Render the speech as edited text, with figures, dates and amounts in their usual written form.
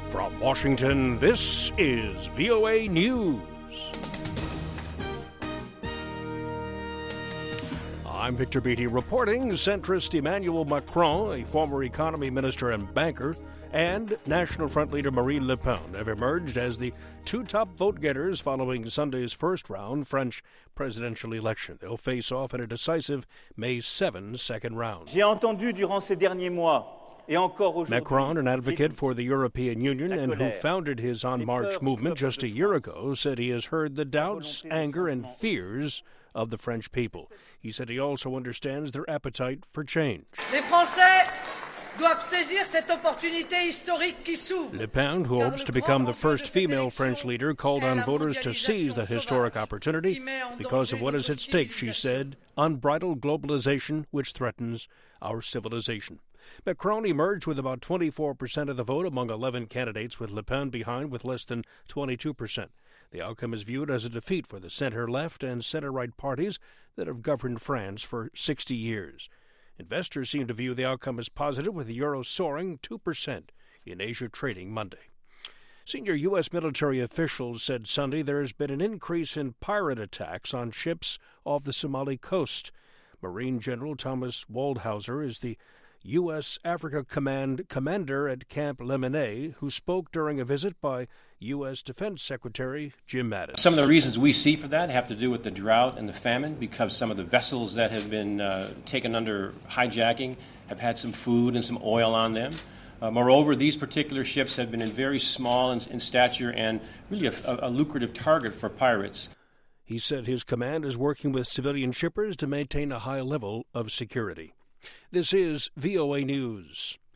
From Washington, this is VOA News. I'm Victor Beatty reporting. Centrist Emmanuel Macron, a former economy minister and banker, and National Front leader Marine Le Pen have emerged as the two top vote-getters following Sunday's first-round French presidential election. They'll face off in a decisive May 7 second round. J'ai entendu durant ces derniers mois et encore aujourd'hui. Macron, an advocate for the European Union and who founded his En Marche movement just a year ago, said he has heard the doubts, anger, and fears of the French people. He said he also understands their appetite for change. Les Français doivent saisir cette opportunité historique qui s'ouvre. Le Pen, who hopes to become the first female French leader, called on voters to seize that historic opportunity because of what is at stake, she said, unbridled globalization which threatens our civilization. Macron emerged with about 24% of the vote among 11 candidates, with Le Pen behind with less than 22%. The outcome is viewed as a defeat for the center-left and center-right parties that have governed France for 60 years. Investors seem to view the outcome as positive, with the euro soaring 2% in Asia trading Monday. Senior U.S. military officials said Sunday there has been an increase in pirate attacks on ships off the Somali coast. Marine General Thomas Waldhauser is the U.S. Africa Command commander at Camp Lemonnier, who spoke during a visit by U.S. Defense Secretary Jim Mattis. Some of the reasons we see for that have to do with the drought and the famine, because some of the vessels that have been taken under hijacking have had some food and some oil on them. Moreover, these particular ships have been very small in stature and really a lucrative target for pirates. He said his command is working with civilian shippers to maintain a high level of security. This is VOA News.